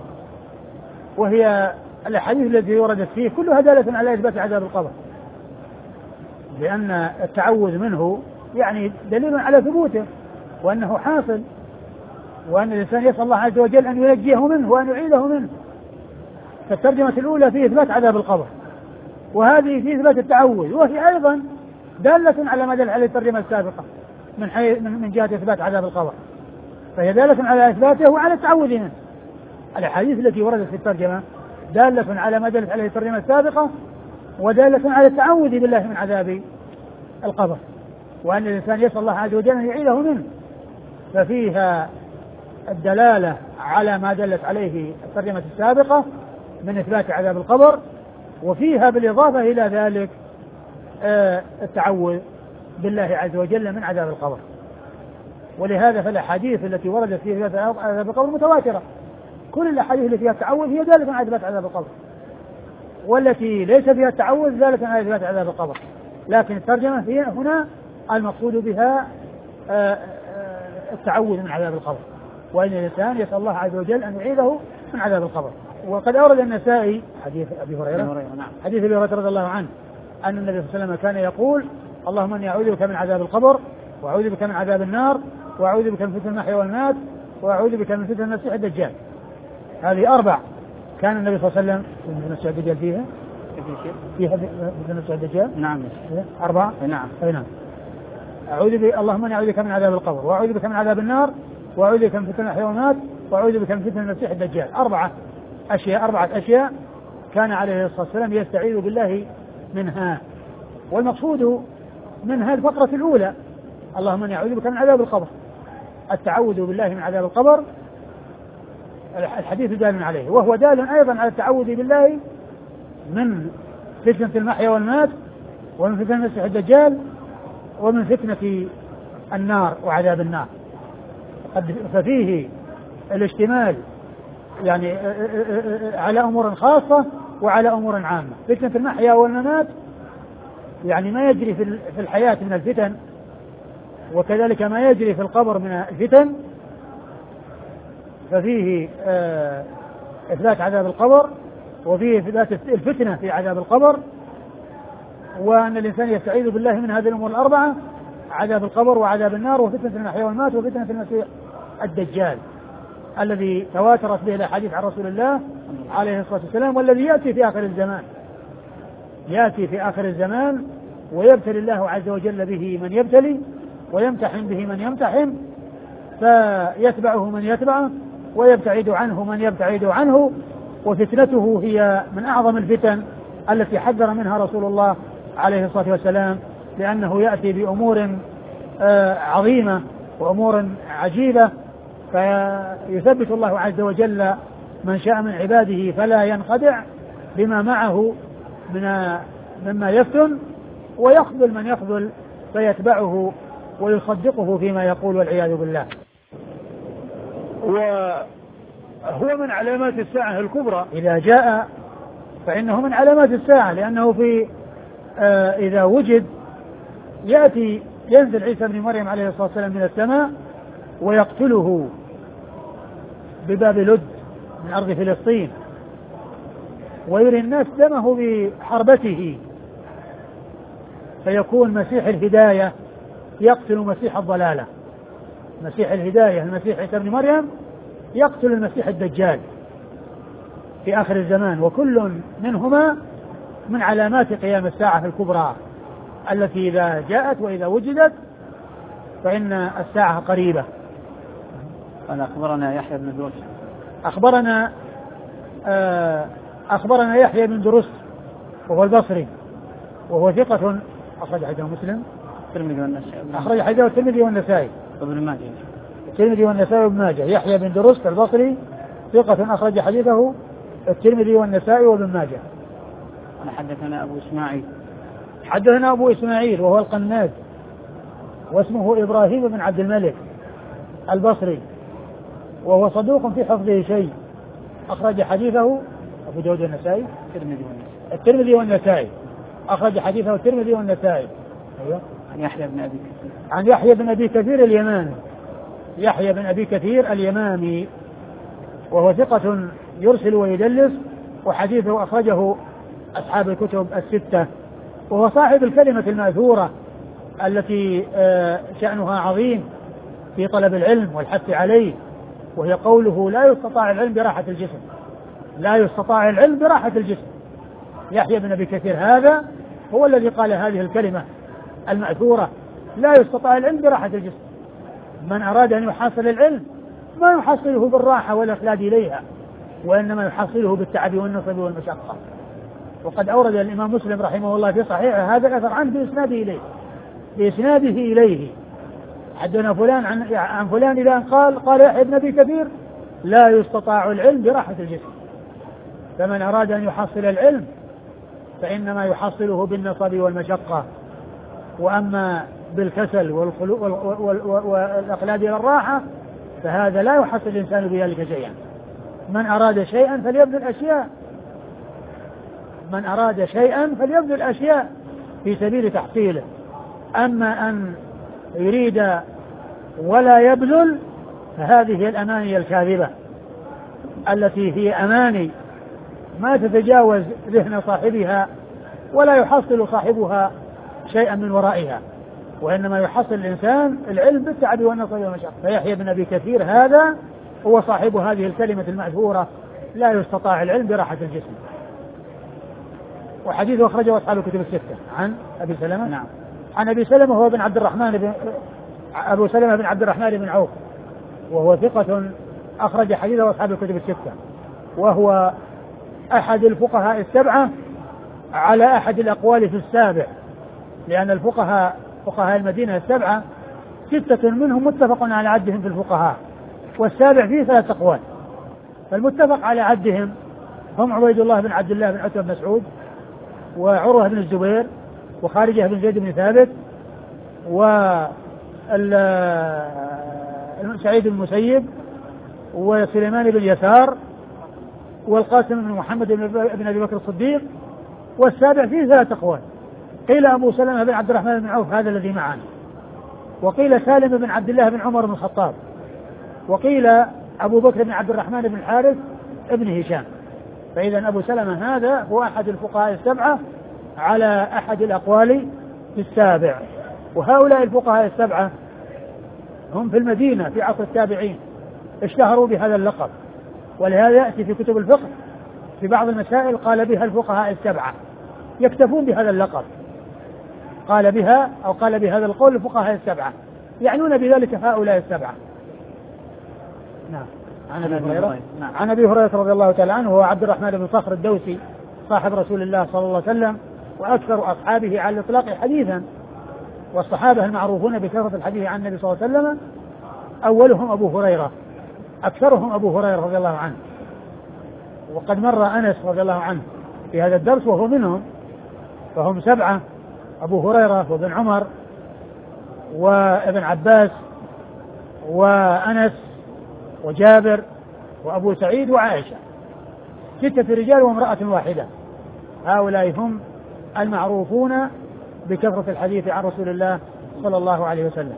وهي الأحاديث التي وردت فيه كلها دالة على إثبات عذاب القبر، لأن التعوذ منه يعني دليل على ثبوته وأنه حاصل، وأن الإنسان يسأل الله عز وجل أن ينجيه منه وأن يعيده منه. فالترجمة الأولى في إثبات عذاب القبر، وهذه في إثبات التعوذ، وهي أيضا دالة على ما دل عليه الترجمة السابقة من حي... من جهة إثبات عذاب القبر، فهي دالة على إثباته وعلى التعوذ منه. الأحاديث التي وردت في الترجمة دالة على ما دلت عليه الترجمة السابقة، ودالة على التعوذ بالله من عذاب القبر، وأن الإنسان يسأل الله عز وجل أن يعيده منه. ففيها الدلالة على ما دلت عليه الترجمة السابقة من إثبات عذاب القبر، وفيها بالإضافة إلى ذلك التعوذ بالله عز وجل من عذاب القبر. ولهذا فالأحاديث التي وردت فيها إثبات عذاب القبر متواترة، كل الأحاديث التي فيها التعوذ هي دالة على إثبات عذاب القبر، والتي ليس فيها التعوذ دالة على إثبات عذاب القبر. لكن الترجمة هي هنا المقصود بها التعوذ من عذاب القبر، وأن الإنسان يسأل الله عز وجل أن يعيده من عذاب القبر. وقد أورد النسائي حديث أبي هريرة نعم. حديث أبي هريرة رضي الله عنه أن النبي صلى الله عليه وسلم كان يقول: اللهم إني أعوذ بك من عذاب القبر، وأعوذ بك من عذاب النار، وأعوذ بك من فتنة المحيا والممات، وأعوذ بك من فتنة المسيح الدجال. هذه أربع كان النبي صلى الله عليه وسلم فتنة المسيح الدجال فيها فيها فتنة المسيح الدجال نعم أربعة نعم نعم أعوذ بك اللهم إني أعوذ بك من عذاب القبر، وأعوذ بك من عذاب النار، وأعوذ بك من فتنة المحيا والممات، وأعوذ بك من فتنة المسيح الدجال. أربعة أشياء أربعة أشياء كان عليه الصلاة والسلام يستعيذ بالله منها. والمقصود من هذه الفقرة الأولى اللهم إني أعوذ بك من عذاب القبر، التعوذ بالله من عذاب القبر الحديث دال عليه، وهو دال أيضا على التعوذ بالله من فتنة المحيا والممات، ومن فتنة المسيح الدجال، ومن فتنة النار وعذاب النار. ففيه الاشتمال يعني على أمور خاصة وعلى أمور عامة. فتنة المحيا والممات يعني ما يجري في الحياة من الفتن، وكذلك ما يجري في القبر من الفتن، ففيه إثبات عذاب القبر، وفيه إثبات الفتنة في عذاب القبر، وأن الإنسان يستعيذ بالله من هذه الأمور الأربعة: عذاب القبر وعذاب النار وفتنة المحيا والممات وفتنة المسيح الدجال، الذي تواترت به الأحاديث عن رسول الله عليه الصلاة والسلام، والذي يأتي في آخر الزمان يأتي في آخر الزمان ويبتلي الله عز وجل به من يبتلي، ويمتحن به من يمتحن، فيتبعه من يتبعه، ويبتعد عنه من يبتعد عنه. وفتنته هي من أعظم الفتن التي حذر منها رسول الله عليه الصلاة والسلام، لأنه يأتي بأمور عظيمة وأمور عجيبة، فيثبت الله عز وجل من شاء من عباده فلا ينخدع بما معه من مما يفتن، ويخذل من يخذل فيتبعه ويصدقه فيما يقول والعياذ بالله. وهو من علامات الساعة الكبرى إذا جاء، فإنه من علامات الساعة، لأنه في آه إذا وجد يأتي ينزل عيسى بن مريم عليه الصلاة والسلام من السماء ويقتله بباب لد من أرض فلسطين، ويري الناس دمه بحربته، فيكون مسيح الهداية يقتل مسيح الضلالة. مسيح الهداية المسيح عيسى بن مريم يقتل المسيح الدجال في آخر الزمان، وكل منهما من علامات قيام الساعة الكبرى التي إذا جاءت وإذا وجدت فإن الساعة قريبة. قال أخبرنا يحيى بن درست. أخبرنا أخبرنا يحيى بن درست وهو البصري وهو ثقة أخرج حديثه مسلم الترمذي والنسائي. أخرج حديثه الترمذي والنسائي. وابن ماجه. الترمذي والنسائي وابن ماجه. يحيى بن درست البصري ثقة أخرج حديثه الترمذي والنسائي وابن ماجه. أنا حدثنا أبو إسماعيل. حدثنا أبو إسماعيل وهو القناد واسمه إبراهيم بن عبد الملك البصري وهو صدوق في حفظه شيء أخرج حديثه أبو داود والنسائي. الترمذي والنسائي. الترمذي والنسائي أخرج حديثه الترمذي والنسائي. أيوه. عن يحيى بن أبي كثير. عن يحيى بن أبي كثير اليماني. يحيى بن أبي كثير اليمامي وهو ثقة يرسل ويدلس وحديثه أخرجه أصحاب الكتب الستة وهو صاحب الكلمة المأثورة التي شأنها عظيم في طلب العلم والحث عليه وهي قوله لا يستطاع العلم براحة الجسم. لا يستطاع العلم براحة الجسم. يحيى بن أبي كثير هذا هو الذي قال هذه الكلمة المأثورة لا يستطاع العلم براحة الجسم. من أراد أن يحصل العلم ما يحصله بالراحة والإخلاد إليها وإنما يحصله بالتعب والنصب والمشقة. وقد أورد الإمام مسلم رحمه الله في صحيحه هذا الأثر عنه بإسناده إليه بإسناده إليه حدثنا فلان عن, عن فلان إلى أن قال قال يحيى بن أبي كثير لا يستطاع العلم براحة الجسم. فمن أراد أن يحصل العلم فإنما يحصله بالنصب والمشقة وأما بالكسل والإخلاد إلى الراحة فهذا لا يحصل الإنسان بذلك شيئا. من أراد شيئا فليبذل أشياء من أراد شيئا فليبذل أشياء في سبيل تحصيله. أما أن يريد ولا يبذل فهذه الأماني الكاذبة التي هي أماني ما تتجاوز ذهن صاحبها ولا يحصل صاحبها شيئا من ورائها وإنما يحصل الإنسان العلم بالتعب والنصب والمشقة. فيحيى بن أبي كثير هذا هو صاحب هذه الكلمة المأثورة لا يستطاع العلم براحة الجسم. وحديثه أخرجه أصحاب الكتب الستة. عن أبي سلمة. نعم. عن أبي سلمة هو بن عبد الرحمن بن أبو سلمة بن عبد الرحمن بن عوف وهو ثقة أخرج حديثه أصحاب الكتب الستة وهو أحد الفقهاء السبعة على أحد الأقوال في السابع لأن الفقهاء فقهاء المدينة السبعة ستة منهم متفق على عدهم في الفقهاء والسابع فيه ثلاث أقوال. فالمتفق على عدهم هم عبيد الله بن عبد الله بن عتبة بن مسعود وعروة بن الزبير وخارجة بن زيد بن ثابت وسعيد بن المسيب وسليمان بن يسار والقاسم بن محمد بن أبي بكر الصديق. والسابع فيه ثلاث أقوال. قيل أبو سلمة بن عبد الرحمن بن عوف هذا الذي معنا وقيل سالم بن عبد الله بن عمر بن الخطاب وقيل أبو بكر بن عبد الرحمن بن الحارث ابن هشام. فإذا أبو سلمة هذا هو أحد الفقهاء السبعة على أحد الأقوال في السابع. وهؤلاء الفقهاء السبعة هم في المدينة في عصر التابعين اشتهروا بهذا اللقب ولهذا يأتي في كتب الفقه في بعض المسائل قال بها الفقهاء السبعة يكتفون بهذا اللقب قال بها أو قال بهذا القول الفقهاء السبعة يعنون بذلك هؤلاء السبعة. نعم. عن أبي هريرة عن أبي هريرة رضي الله تعالى عنه هو عبد الرحمن بن صخر الدوسي صاحب رسول الله صلى الله عليه وسلم وأكثر أصحابه على الإطلاق حديثا والصحابة المعروفون بكثرة الحديث عن النبي صلى الله عليه وسلم أولهم أبو هريرة أكثرهم أبو هريرة رضي الله عنه. وقد مر أنس رضي الله عنه في هذا الدرس وهو منهم فهم سبعة أبو هريرة وابن عمر وابن عباس وأنس وجابر وأبو سعيد وعائشة ستة رجال وامرأة واحدة. هؤلاء هم المعروفون بكثرة الحديث عن رسول الله صلى الله عليه وسلم.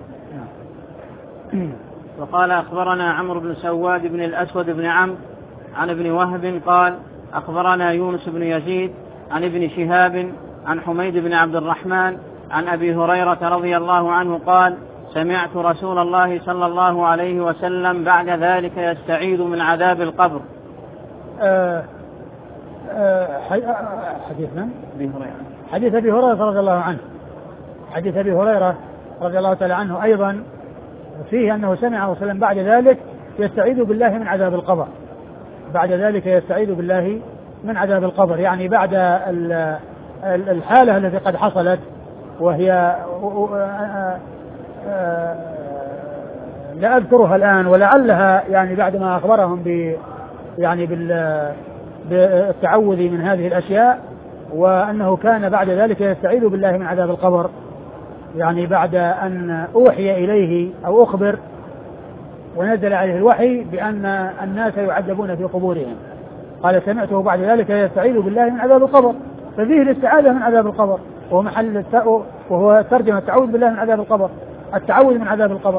وقال أخبرنا عمرو بن سواد بن الأسود بن عمرو عن ابن وهب قال أخبرنا يونس بن يزيد عن ابن شهاب عن حميد بن عبد الرحمن عن أبي هريرة رضي الله عنه قال سمعت رسول الله صلى الله عليه وسلم بعد ذلك يستعيذ من عذاب القبر. أه أه حديثنا أبي هريرة حديث أبي هريرة رضي الله عنه حديث أبي هريرة رضي الله تعالى عنه أيضا فيه أنه سمع وسلم بعد ذلك يستعيذ بالله من عذاب القبر، بعد ذلك يستعيذ بالله من عذاب القبر، يعني بعد الحالة التي قد حصلت وهي لا أذكرها الآن، ولعلها يعني بعد ما أخبرهم ب يعني بالتعوذ من هذه الأشياء، وأنه كان بعد ذلك يستعيذ بالله من عذاب القبر، يعني بعد أن أوحي إليه أو أخبر ونزل عليه الوحي بأن الناس يعذبون في قبورهم، قال سمعته بعد ذلك يستعيذ بالله من عذاب القبر، ففيه الاستعاذة من عذاب القبر، وهو محل وهو ترجمة التعوذ بالله من عذاب القبر، التعوذ من عذاب القبر.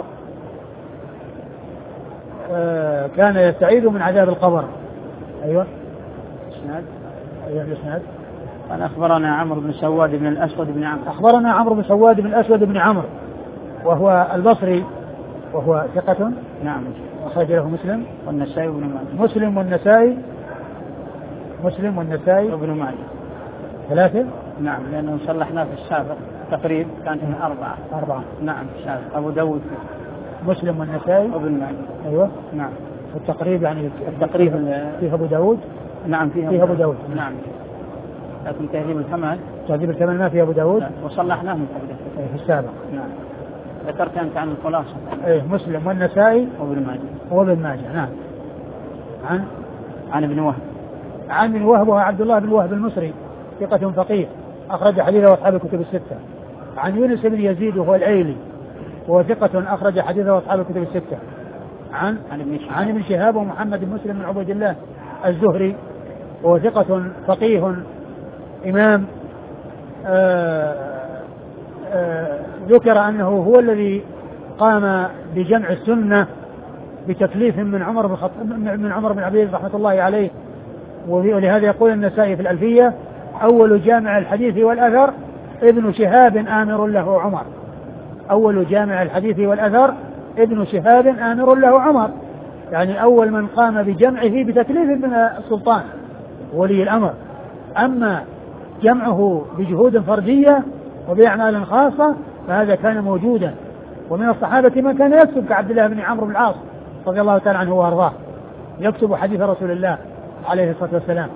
آه كان يستعيذ من عذاب القبر. أيوة إسناد. أيوة الإسناد. قال أخبرنا عمرو بن سواد بن الأسود بن عمرو. أخبرنا عمرو بن سواد بن الأسود بن عمرو وهو البصري وهو ثقة. نعم. أخرج له مسلم والنسائي وابن ماجه. مسلم والنسائي مسلم والنسائي وابن ماجه. ثلاثة. نعم لأنه صلحنا في السابق تقريب كانت من أربعة. أربعة. نعم السابق أبو داود مسلم والنسائي وابن ماجه. أيوة. نعم. التقريب يعني التقريب فيه أبو داود. نعم فيه, فيه أبو داود. نعم. لكن تهذيب الكمال. تهذيب الكمال ما فيه أبو داود. وصلحناه من قبل. في السابق. نعم. ذكرت أنت عن الخلاصة. إيه مسلم والنسائي وابن ماجه. وابن ماجه. نعم. عن عن ابن وهب. عن ابن وهب وهو عبد الله بن وهب المصري ثقة فقيه أخرج حديثه أصحاب الكتب الستة. عن يونس بن يزيد وهو العيلي وهو ثقة أخرج حديثه أصحاب الكتب الستة. عن عن ابن شهاب. عن ابن شهاب ومحمد بن مسلم بن عبيد الله الزهري وهو ثقة فقيه إمام. آآ آآ ذكر أنه هو الذي قام بجمع السنة بتكليف من عمر بن خط... من عمر بن عبد العزيز رحمة الله عليه، ولهذا يقول النسائي في الألفية أول جامع الحديث والأثر ابن شهاب آمر له عمر. أول جامع الحديث والأثر ابن شهاب آمر له عمر، يعني أول من قام بجمعه بتكليف من السلطان ولي الأمر. أما جمعه بجهود فردية وبأعمال خاصة فهذا كان موجودا، ومن الصحابة من كان يكتب كعبد الله بن عمرو بن العاص رضي الله تعالى عنه وارضاه، يكتب حديث رسول الله عليه الصلاة والسلام.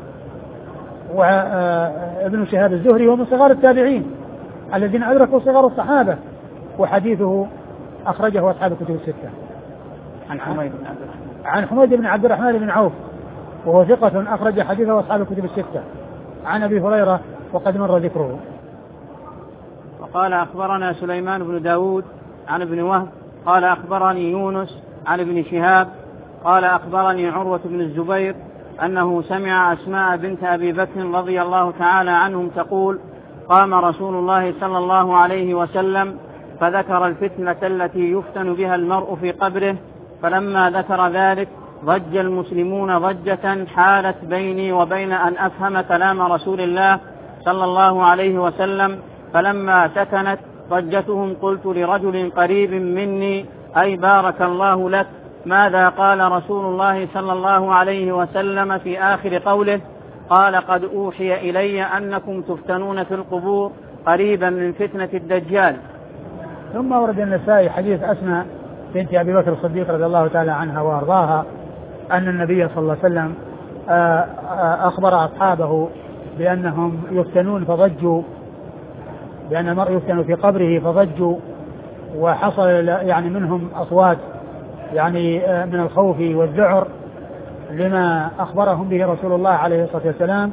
وابن شهاب الزهري هو من صغار التابعين الذين أدركوا صغار الصحابة، وحديثه أخرجه أصحاب الكتب الستة. عن حميد بن عبد الرحمن. عن حميد بن عبد الرحمن بن عوف وهو ثقة أخرج حديثه أصحاب الكتب الستة. عن أبي هريرة وقد مر ذكره. وقال أخبرنا سليمان بن داود عن ابن وهب قال أخبرني يونس عن ابن شهاب قال أخبرني عروة بن الزبير أنه سمع أسماء بنت أبي بكر رضي الله تعالى عنهم تقول قام رسول الله صلى الله عليه وسلم فذكر الفتنة التي يفتن بها المرء في قبره، فلما ذكر ذلك ضج المسلمون ضجة حالت بيني وبين أن أفهم كلام رسول الله صلى الله عليه وسلم، فلما سكنت ضجتهم قلت لرجل قريب مني أي بارك الله لك ماذا قال رسول الله صلى الله عليه وسلم في آخر قوله؟ قال قد أوحي إلي أنكم تفتنون في القبور قريبا من فتنة الدجال. ثم ورد النسائي حديث أسماء بنت أبي بكر الصديق رضي الله تعالى عنها وأرضاها أن النبي صلى الله عليه وسلم أخبر أصحابه بأنهم يفتنون فضجوا، بأن المرء يفتن في قبره فضجوا، وحصل يعني منهم أصوات يعني من الخوف والذعر لما أخبرهم به رسول الله عليه الصلاة والسلام،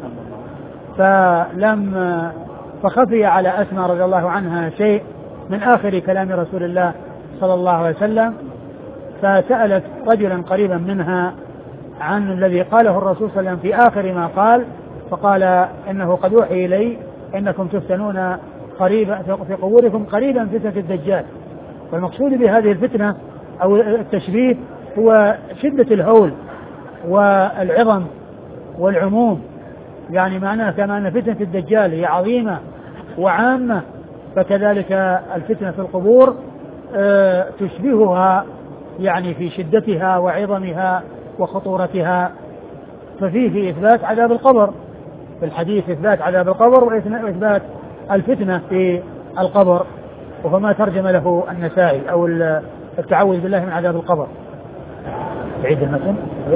فلم فخفي على أسماء رضي الله عنها شيء من آخر كلام رسول الله صلى الله عليه وسلم، فسألت رجلا قريبا منها عن الذي قاله الرسول صلى الله عليه وسلم في آخر ما قال، فقال إنه قد أوحي إلي إنكم تفتنون قريبا في قبوركم قريبا فتنة الدجال. والمقصود بهذه الفتنة أو التشبيه هو شدة الهول والعظم والعموم، يعني معناه كما أن فتنة الدجال هي عظيمة وعامة فكذلك الفتنة في القبور تشبهها يعني في شدتها وعظمها وخطورتها. ففيه إثبات عذاب القبر في الحديث، إثبات عذاب القبر وإثبات الفتنة في القبر، وهو ما ترجم له النسائي أو التعوذ بالله من عذاب القبر. عيد المتن.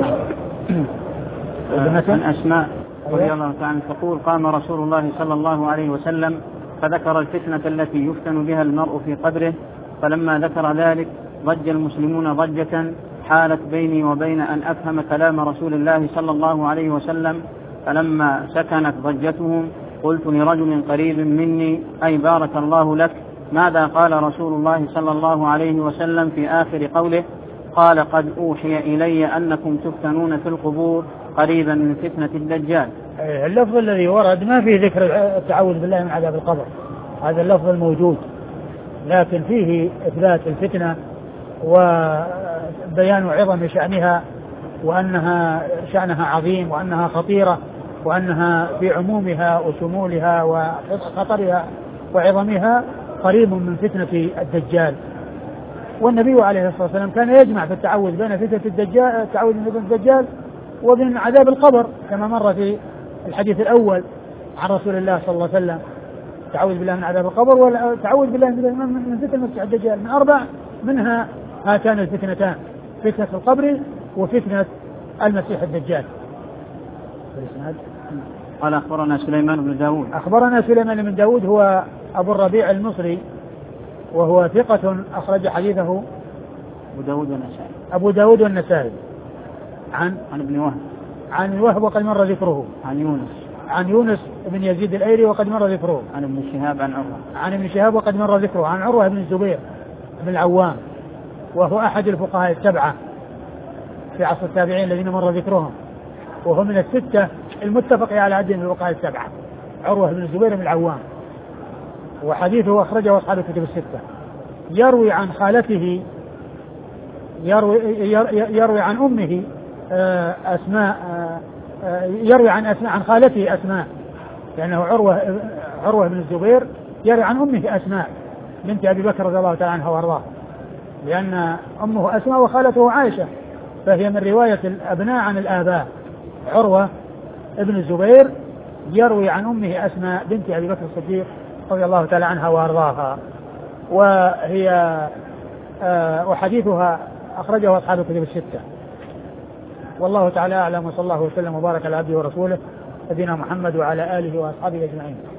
عن أسماء رضي الله تعالى تقول قام رسول الله صلى الله عليه وسلم فذكر الفتنة التي يفتن بها المرء في قبره، فلما ذكر ذلك ضج المسلمون ضجة حالت بيني وبين أن أفهم كلام رسول الله صلى الله عليه وسلم، فلما سكنت ضجتهم قلت لرجل قريب مني أي بارك الله لك، ماذا قال رسول الله صلى الله عليه وسلم في آخر قوله؟ قال قد أوحي إلي أنكم تفتنون في القبور قريبا من فتنة الدجال. اللفظ الذي ورد ما فيه ذكر التعوذ بالله من عذاب القبر، هذا اللفظ الموجود، لكن فيه إثبات الفتنة وبيان عظم شأنها وأنها شأنها عظيم وأنها خطيرة وأنها في عمومها وشمولها وخطرها وعظمها قريب من فتنة الدجال. والنبي عليه الصلاة والسلام كان يجمع في التعوذ بين فتنة الدجال التعوذ من فتنة الدجال وبين عذاب القبر كما مر في الحديث الأول عن رسول الله صلى الله عليه وسلم، التعوذ بالله من عذاب القبر والتعوذ بالله من فتنة المسيح الدجال، من أربع منها هاتان الفتنتان، فتنة القبر وفتنة المسيح الدجال. قال أخبرنا سليمان بن داود. أخبرنا سليمان بن داود هو أبو الربيع المصري وهو ثقة أخرج حديثه أبو داود والنسائي. أبو داود والنسائي. عن عن ابن وهب. عن وهب وقد مر ذكره. عن يونس. عن يونس بن يزيد الأيلي وقد مر ذكره. عن ابن شهاب عن عروة. عن ابن شهاب وقد مر ذكره. عن عروة بن الزبير بن العوام وهو أحد الفقهاء السبعة في عصر التابعين الذين مر ذكرهم، وهو من الستة المتفق على عدد الفقهاء السبعة، عروة بن الزبير بن العوام، وحديثه أخرجه أصحاب الكتب الستة. يروي عن خالته يروي, يروي عن أمه أسماء يروي عن أسماء عن خالته أسماء، لأنه عروة عروة بن الزبير يروي عن أمه أسماء بنت أبي بكر رضي الله تعالى عنها وأرضاها، لأن أمه أسماء وخالته عائشة، فهي من رواية الأبناء عن الآباء. عروة ابن الزبير يروي عن أمه أسماء بنت أبي بكر الصديق رضي الله تعالى عنها وأرضاها، وهي آه وحديثها أخرجه أصحاب الكتب الستة. والله تعالى أعلم، وصلى الله وسلم وبارك على عبده ورسوله نبينا محمد وعلى آله وأصحابه أجمعين.